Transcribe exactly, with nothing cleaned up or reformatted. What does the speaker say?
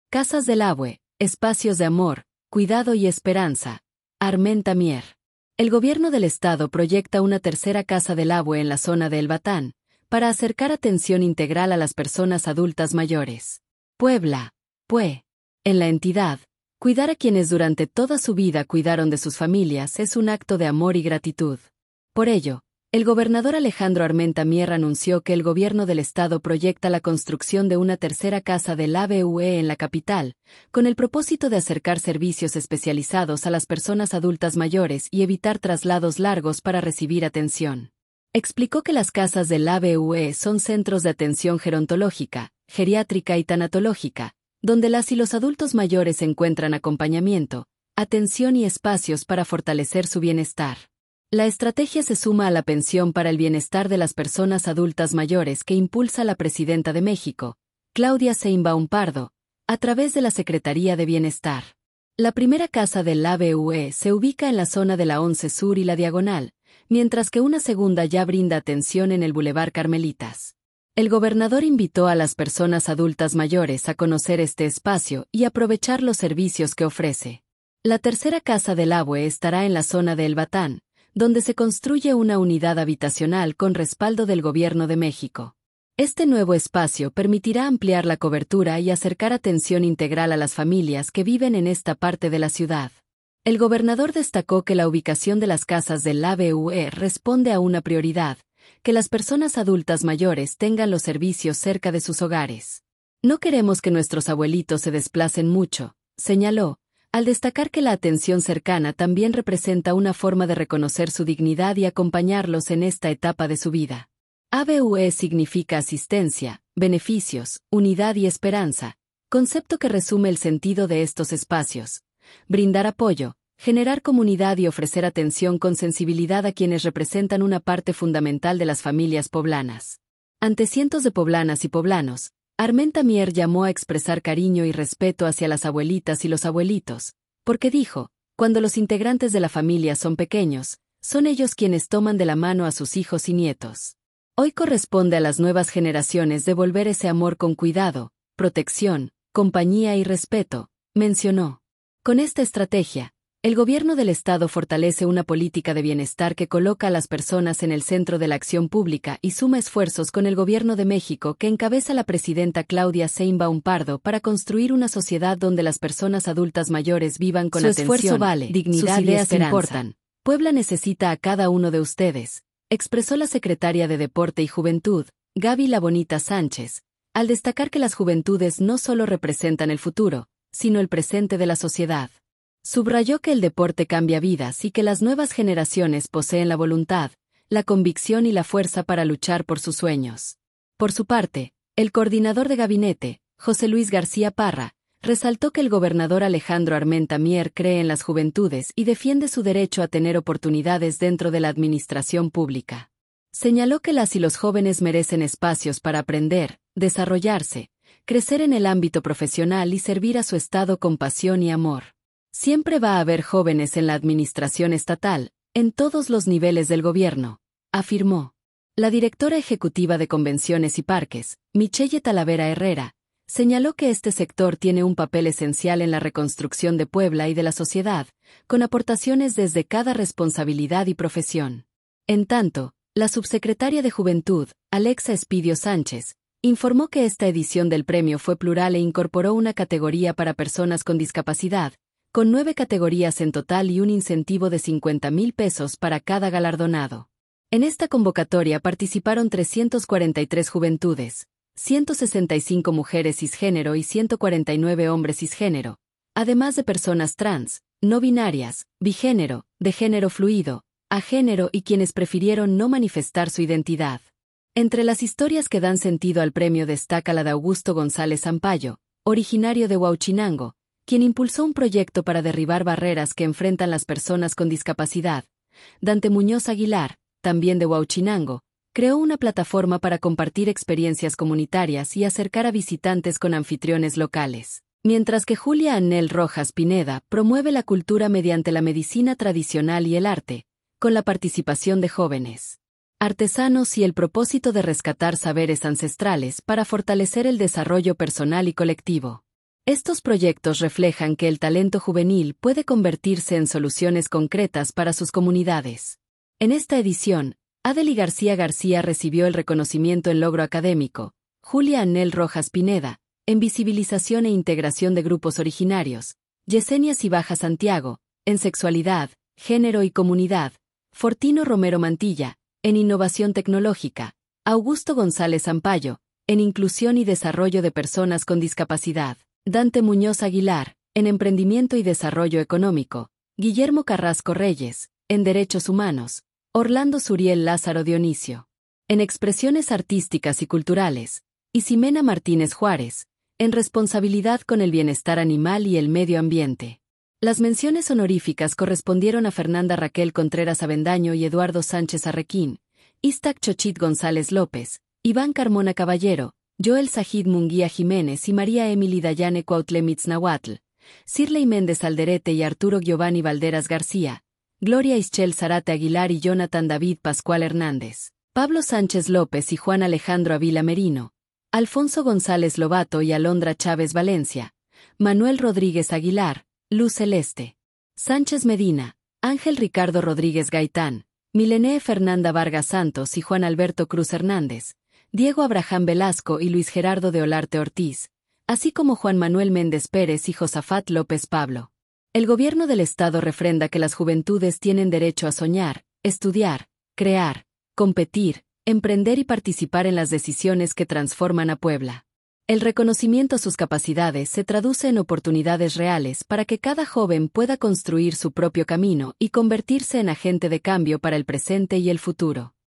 Casas del Abue, espacios de amor, cuidado y esperanza. Armenta Mier. El gobierno del estado proyecta una tercera Casa del Abue en la zona de El Batán, para acercar atención integral a las personas adultas mayores. Puebla, Pue. En la entidad, cuidar a quienes durante toda su vida cuidaron de sus familias es un acto de amor y gratitud. Por ello, el gobernador Alejandro Armenta Mier anunció que el gobierno del estado proyecta la construcción de una tercera Casa del Abue en la capital, con el propósito de acercar servicios especializados a las personas adultas mayores y evitar traslados largos para recibir atención. Explicó que las casas del Abue son centros de atención gerontológica, geriátrica y tanatológica, donde las y los adultos mayores encuentran acompañamiento, atención y espacios para fortalecer su bienestar. La estrategia se suma a la pensión para el bienestar de las personas adultas mayores que impulsa la presidenta de México, Claudia Sheinbaum Pardo, a través de la Secretaría de Bienestar. La primera casa del Abue se ubica en la zona de la once Sur y la Diagonal, mientras que una segunda ya brinda atención en el Boulevard Carmelitas. El gobernador invitó a las personas adultas mayores a conocer este espacio y aprovechar los servicios que ofrece. La tercera Casa del Abue estará en la zona de El Batán, donde se construye una unidad habitacional con respaldo del Gobierno de México. Este nuevo espacio permitirá ampliar la cobertura y acercar atención integral a las familias que viven en esta parte de la ciudad. El gobernador destacó que la ubicación de las casas del Abue responde a una prioridad, que las personas adultas mayores tengan los servicios cerca de sus hogares. No queremos que nuestros abuelitos se desplacen mucho, señaló, al destacar que la atención cercana también representa una forma de reconocer su dignidad y acompañarlos en esta etapa de su vida. Abue significa asistencia, beneficios, unidad y esperanza, concepto que resume el sentido de estos espacios. Brindar apoyo, generar comunidad y ofrecer atención con sensibilidad a quienes representan una parte fundamental de las familias poblanas. Ante cientos de poblanas y poblanos, Armenta Mier llamó a expresar cariño y respeto hacia las abuelitas y los abuelitos, porque dijo, cuando los integrantes de la familia son pequeños, son ellos quienes toman de la mano a sus hijos y nietos. Hoy corresponde a las nuevas generaciones devolver ese amor con cuidado, protección, compañía y respeto, mencionó. Con esta estrategia, el gobierno del estado fortalece una política de bienestar que coloca a las personas en el centro de la acción pública y suma esfuerzos con el gobierno de México que encabeza la presidenta Claudia Sheinbaum Pardo para construir una sociedad donde las personas adultas mayores vivan con atención, esfuerzo vale, dignidad sus ideas y esperanza. Importan. Puebla necesita a cada uno de ustedes, expresó la secretaria de Deporte y Juventud, Gaby La Bonita Sánchez, al destacar que las juventudes no solo representan el futuro, sino el presente de la sociedad. Subrayó que el deporte cambia vidas y que las nuevas generaciones poseen la voluntad, la convicción y la fuerza para luchar por sus sueños. Por su parte, el coordinador de gabinete, José Luis García Parra, resaltó que el gobernador Alejandro Armenta Mier cree en las juventudes y defiende su derecho a tener oportunidades dentro de la administración pública. Señaló que las y los jóvenes merecen espacios para aprender, desarrollarse, crecer en el ámbito profesional y servir a su estado con pasión y amor. Siempre va a haber jóvenes en la administración estatal, en todos los niveles del gobierno, afirmó. La directora ejecutiva de Convenciones y Parques, Michelle Talavera Herrera, señaló que este sector tiene un papel esencial en la reconstrucción de Puebla y de la sociedad, con aportaciones desde cada responsabilidad y profesión. En tanto, la subsecretaria de Juventud, Alexa Espidio Sánchez, informó que esta edición del premio fue plural e incorporó una categoría para personas con discapacidad, con nueve categorías en total y un incentivo de cincuenta mil pesos para cada galardonado. En esta convocatoria participaron trescientas cuarenta y tres juventudes, ciento sesenta y cinco mujeres cisgénero y ciento cuarenta y nueve hombres cisgénero, además de personas trans, no binarias, bigénero, de género fluido, agénero y quienes prefirieron no manifestar su identidad. Entre las historias que dan sentido al premio destaca la de Augusto González Zampayo, originario de Huauchinango, quien impulsó un proyecto para derribar barreras que enfrentan las personas con discapacidad. Dante Muñoz Aguilar, también de Huauchinango, creó una plataforma para compartir experiencias comunitarias y acercar a visitantes con anfitriones locales. Mientras que Julia Anel Rojas Pineda promueve la cultura mediante la medicina tradicional y el arte, con la participación de jóvenes artesanos y el propósito de rescatar saberes ancestrales para fortalecer el desarrollo personal y colectivo. Estos proyectos reflejan que el talento juvenil puede convertirse en soluciones concretas para sus comunidades. En esta edición, Adely García García recibió el reconocimiento en logro académico, Julia Anel Rojas Pineda, en visibilización e integración de grupos originarios, Yesenia Cibaja Santiago, en sexualidad, género y comunidad, Fortino Romero Mantilla, en innovación tecnológica, Augusto González Ampayo, en inclusión y desarrollo de personas con discapacidad, Dante Muñoz Aguilar, en emprendimiento y desarrollo económico, Guillermo Carrasco Reyes, en derechos humanos, Orlando Suriel Lázaro Dionisio, en expresiones artísticas y culturales, y Ximena Martínez Juárez, en responsabilidad con el bienestar animal y el medio ambiente. Las menciones honoríficas correspondieron a Fernanda Raquel Contreras Avendaño y Eduardo Sánchez Arrequín, Iztac Chochit González López, Iván Carmona Caballero, Joel Sajid Munguía Jiménez y María Emily Dayane Cuautlemitz Nahuatl, Cirley Méndez Alderete y Arturo Giovanni Valderas García, Gloria Ischel Zarate Aguilar y Jonathan David Pascual Hernández, Pablo Sánchez López y Juan Alejandro Avila Merino, Alfonso González Lobato y Alondra Chávez Valencia, Manuel Rodríguez Aguilar, Luz Celeste, Sánchez Medina, Ángel Ricardo Rodríguez Gaitán, Milenee Fernanda Vargas Santos y Juan Alberto Cruz Hernández, Diego Abraham Velasco y Luis Gerardo de Olarte Ortiz, así como Juan Manuel Méndez Pérez y Josafat López Pablo. El gobierno del Estado refrenda que las juventudes tienen derecho a soñar, estudiar, crear, competir, emprender y participar en las decisiones que transforman a Puebla. El reconocimiento a sus capacidades se traduce en oportunidades reales para que cada joven pueda construir su propio camino y convertirse en agente de cambio para el presente y el futuro.